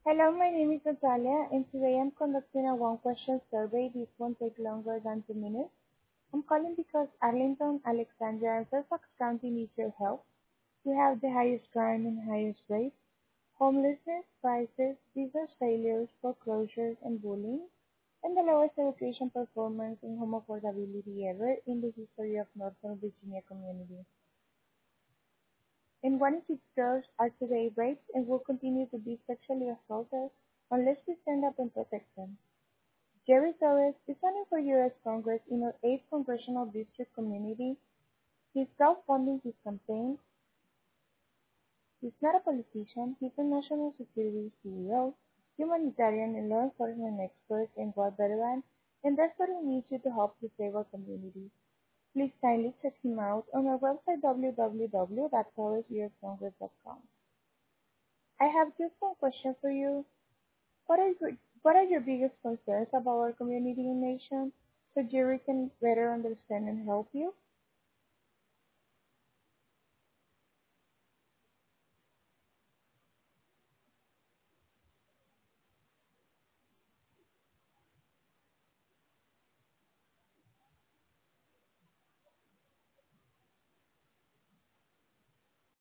Hello, my name is Natalia, and today I'm conducting a one-question survey. This won't take longer than 2 minutes. I'm calling because Arlington, Alexandria, and Fairfax County need your help. We have the highest crime and highest rates, homelessness, prices, business failures, foreclosures, and bullying, and the lowest education performance and home affordability ever in the history of Northern Virginia community. And one in six girls are today raped and will continue to be sexually assaulted unless we stand up and protect them. Jerry Torres is running for U.S. Congress in our 8th congressional district community. He's crowdfunding his campaign. He's not a politician. He's a national security CEO, humanitarian and law enforcement expert, and war veteran, and desperately needs you to help to save our community. Please kindly check him out on our website www.torresuscongress.com. I have just one question for you. What are your biggest concerns about our community and nation so Jerry can better understand and help you?